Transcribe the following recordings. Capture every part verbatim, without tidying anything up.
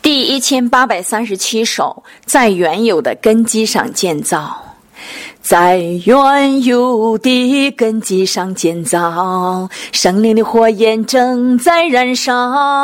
第一千八百三十七首，在原有的根基上建造。在原有的根基上建造，生灵的火焰正在燃烧，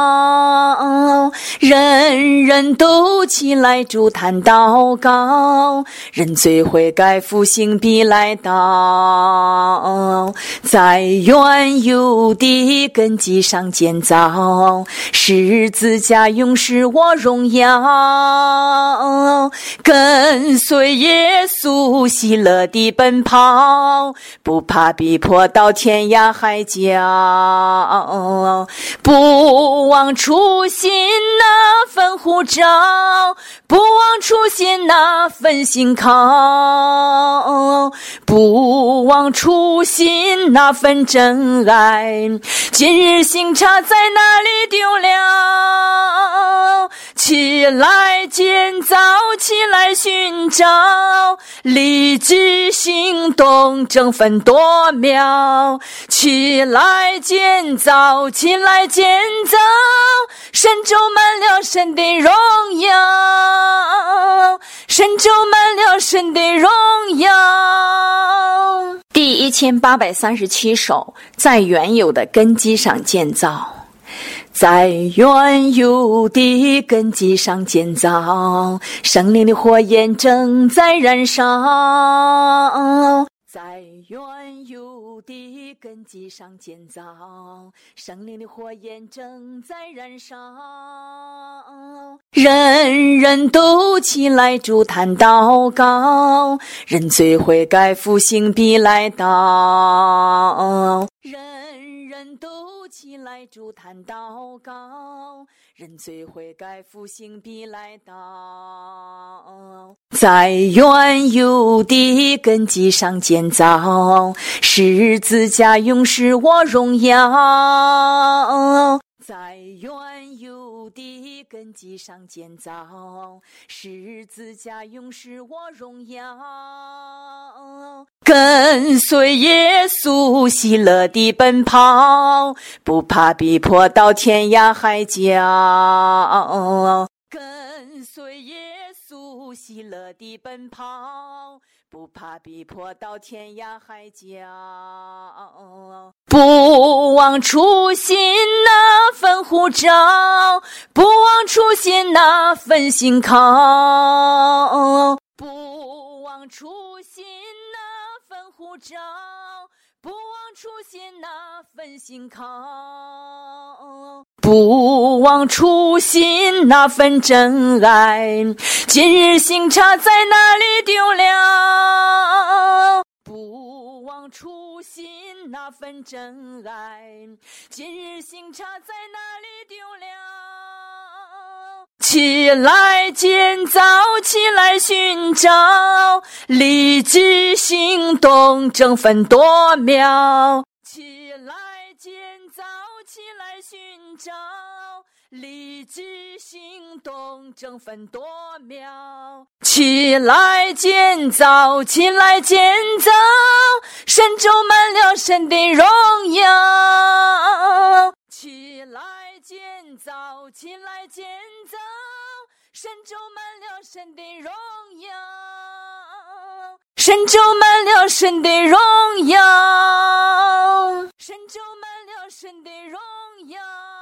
人人都起来筑坛祷告，认罪悔改复兴必来到。在原有的根基上建造，十字架永使我荣耀，跟随耶稣喜乐的奔跑，不怕逼迫到天涯海角，不忘初心那份呼召，不忘初心那份信靠，不忘初心那份真爱，今日星辰在哪里丢了？起来建造，起来寻找，立即行动，争分夺秒。起来建造，起来建造，神州满了神的荣耀，神州满了神的荣耀。第一千八百三十七首，在原有的根基上建造。在原有的根基上建造，生灵的火焰正在燃烧。在原有的根基上建造，生灵的火焰正在燃烧，人人都起来筑坛祷告，认罪悔改复兴必来到。人人都起来筑坛祷告，认罪悔改复兴必来到。在原有的根基上建造，十字架永使我荣耀。在原有的根基上建造，十字架永使我荣耀，跟随耶稣喜乐的奔跑，不怕逼迫到天涯海角，跟随耶稣喜乐的奔跑，不怕逼迫到天涯海角，不忘初心那份呼召，不忘初心那份信靠，不忘初心那份呼召，不忘初心那份信靠，不忘初心那份真爱，今日星辰在哪里丢了？不忘初心那份真爱，今日星辰在哪里丢了？起来建造，起来寻找，立即行动，争分夺秒。起来建造，起来寻找，立即行动，争分夺秒。起来建造，起来建造，神州满了神的荣耀。起来建造，起来建造，神州满了神的荣耀，神州满了神的荣耀，神州满了神的荣耀。